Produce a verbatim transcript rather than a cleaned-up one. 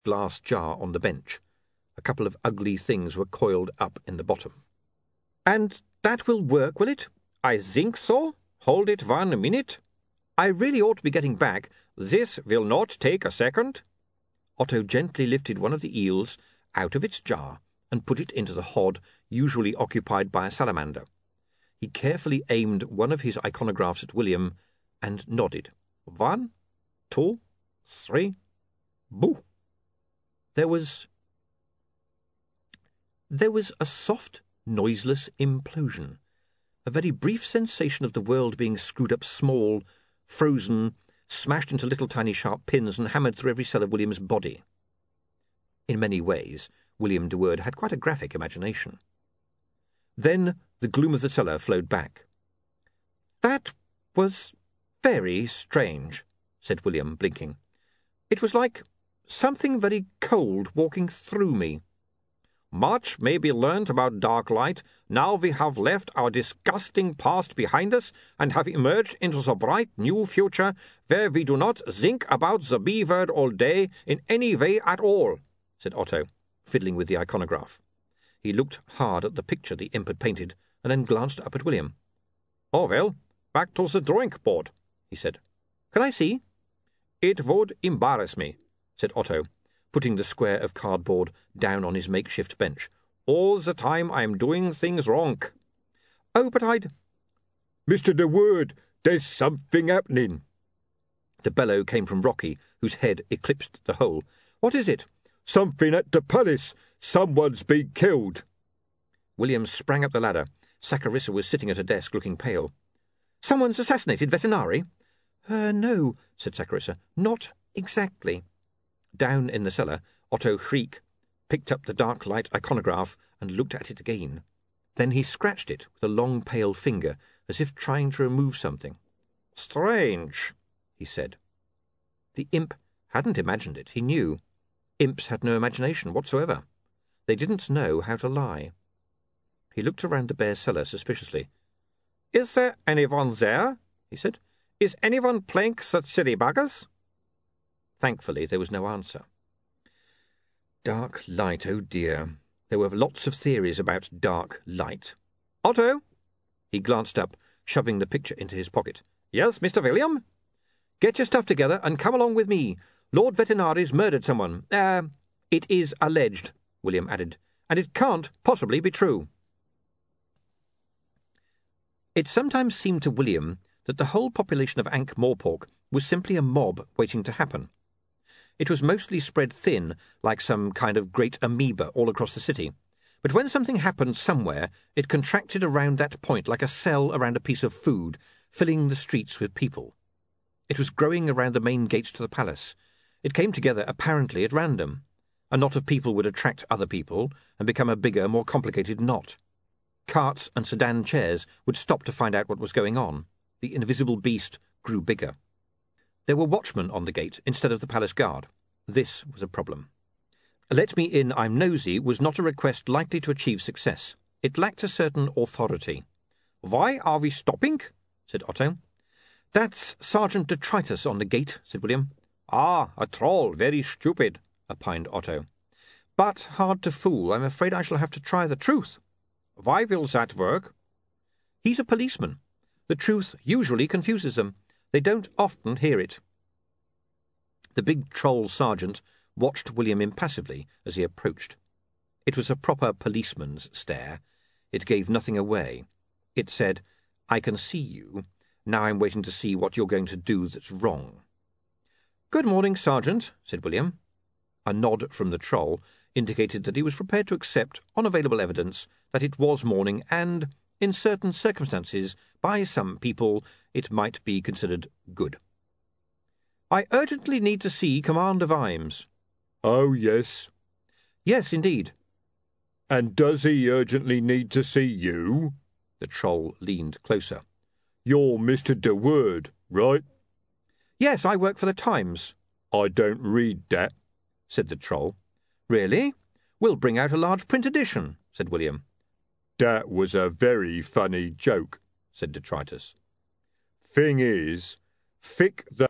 glass jar on the bench. A couple of ugly things were coiled up in the bottom. "And that will work, will it?" "I think so. Hold it one minute. I really ought to be getting back. This will not take a second." Otto gently lifted one of the eels out of its jar and put it into the hod usually occupied by a salamander. He carefully aimed one of his iconographs at William and nodded. One, two, three, boo! There was... There was a soft, noiseless implosion, a very brief sensation of the world being screwed up small, frozen, smashed into little tiny sharp pins and hammered through every cell of William's body. In many ways, William de Worde had quite a graphic imagination. Then the gloom of the cellar flowed back. "That was very strange," said William, blinking. "It was like something very cold walking through me." "Much may be learnt about dark light now we have left our disgusting past behind us and have emerged into the bright new future where we do not think about the B-word all day in any way at all," said Otto, fiddling with the iconograph. He looked hard at the picture the imp had painted and then glanced up at William. "Oh, well, back to the drawing board," he said. "Can I see?" "It would embarrass me," said Otto, putting the square of cardboard down on his makeshift bench. "All the time I am doing things wrong." "Oh, but I'd—" "Mister de Worde, there's something happening." The bellow came from Rocky, whose head eclipsed the hole. "What is it?" "Something at the palace. Someone's been killed." William sprang up the ladder. Saccharissa was sitting at her desk, looking pale. "Someone's assassinated Vetinari?" Uh, no, said Saccharissa. "Not exactly." Down in the cellar, Otto Schreck picked up the dark light iconograph and looked at it again. Then he scratched it with a long pale finger, as if trying to remove something. "Strange," he said. The imp hadn't imagined it, he knew. Imps had no imagination whatsoever. They didn't know how to lie. He looked around the bare cellar suspiciously. "Is there anyone there?" he said. "Is anyone playing such silly buggers?" Thankfully, there was no answer. Dark light, oh dear. There were lots of theories about dark light. "Otto!" He glanced up, shoving the picture into his pocket. "Yes, Mister William?" "Get your stuff together and come along with me. Lord Vetinari's murdered someone. Uh, it is alleged," William added, "and it can't possibly be true." It sometimes seemed to William that the whole population of Ankh-Morpork was simply a mob waiting to happen. It was mostly spread thin, like some kind of great amoeba all across the city. But when something happened somewhere, it contracted around that point like a cell around a piece of food, filling the streets with people. It was growing around the main gates to the palace. It came together apparently at random. A knot of people would attract other people and become a bigger, more complicated knot. Carts and sedan chairs would stop to find out what was going on. The invisible beast grew bigger. There were watchmen on the gate instead of the palace guard. This was a problem. "Let me in, I'm nosy" was not a request likely to achieve success. It lacked a certain authority. "Why are we stopping?" said Otto. "That's Sergeant Detritus on the gate," said William. "Ah, a troll, very stupid," opined Otto. "But hard to fool. I'm afraid I shall have to try the truth." "Why will that work?" "He's a policeman. The truth usually confuses them. They don't often hear it." The big troll sergeant watched William impassively as he approached. It was a proper policeman's stare. It gave nothing away. It said, "I can see you. Now I'm waiting to see what you're going to do that's wrong." "Good morning, Sergeant," said William. A nod from the troll indicated that he was prepared to accept, on available evidence, that it was morning and, in certain circumstances, by some people, it might be considered good. "I urgently need to see Commander Vimes." "Oh, yes." "Yes, indeed." "And does he urgently need to see you?" The troll leaned closer. "You're Mister de Worde, right?" "Yes, I work for the Times." "I don't read that," said the troll. "Really? We'll bring out a large print edition," said William. "That was a very funny joke," said Detritus. "Thing is, thick the